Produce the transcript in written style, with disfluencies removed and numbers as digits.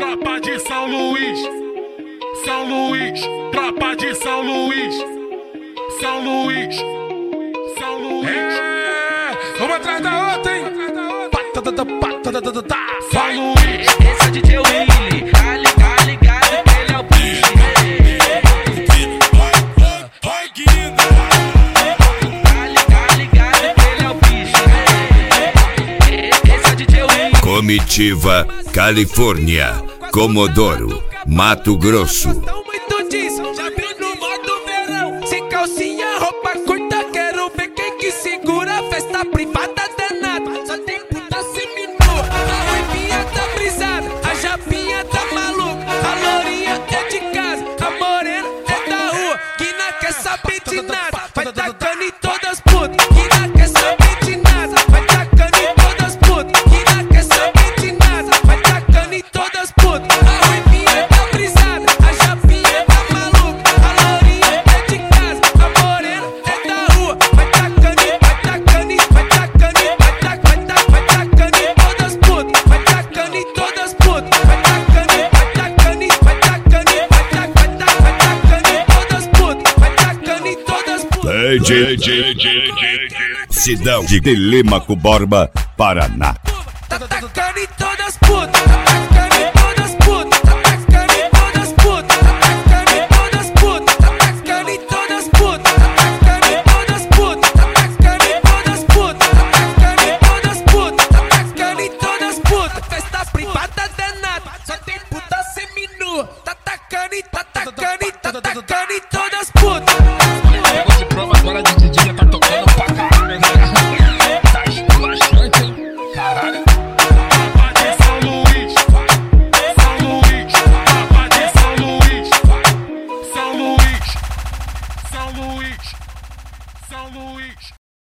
tropa de São Luís. São Luís, tropa de São Luís. São Luís, São Luís. É, uma atrás da outra, hein? São Luís. Esse é o DJ Willy, tá ligado que ele é o bicho. Tá ligado que ele é o bicho. Esse é o DJ Willy. Comitiva Califórnia, Comodoro, Mato Grosso. Muito disso, já vi no modo verão. Sem calcinha, roupa curta, quero ver quem que segura. Festa privada danada, só tem puta seminua. A ruivinha tá brisada, a japinha tá maluca. A lourinha é de casa, a morena é da rua. Que não quer saber de nada, vai tacando em todas as putas. Que não quer saber de nada, vai tacando em todas as putas. Que não quer saber de nada, vai tacando em todas as putas. A ruivinha tá brisada, a japinha tá maluca. A lourinha é de casa, a morena é da rua. Vai tacando em, vai tacando em, vai tacando em, vai tacando em todas as putas. Vai tacando em todas as putas. Vai tacando em, vai tacando em, vai tacando em, vai tacando em todas as putas. Vai tacando em todas as putas. Cidade de Telêmaco Borba, Paraná. Tá tacando em todas as putas. Tá tacando em todas as putas. Tá tacando em todas as putas. Tá tacando em todas as putas. Tá tacando em todas as putas. Tá tacando em todas as putas. Tá tacando em todas as putas. Tá tacando em todas as putas. Tá tacando em todas as putas. Festa privada danada, só tem puta seminua. Tá tacando em, tá tacando em, tá tacando em todas as putas. Negócio de prova agora de DJ já tá tocando pra caralho, né? Tá esculachante, hein? Caralho. Tropa de São Luís. São Luís, tropa de São Luís. São Luís, São Luís, São Luís.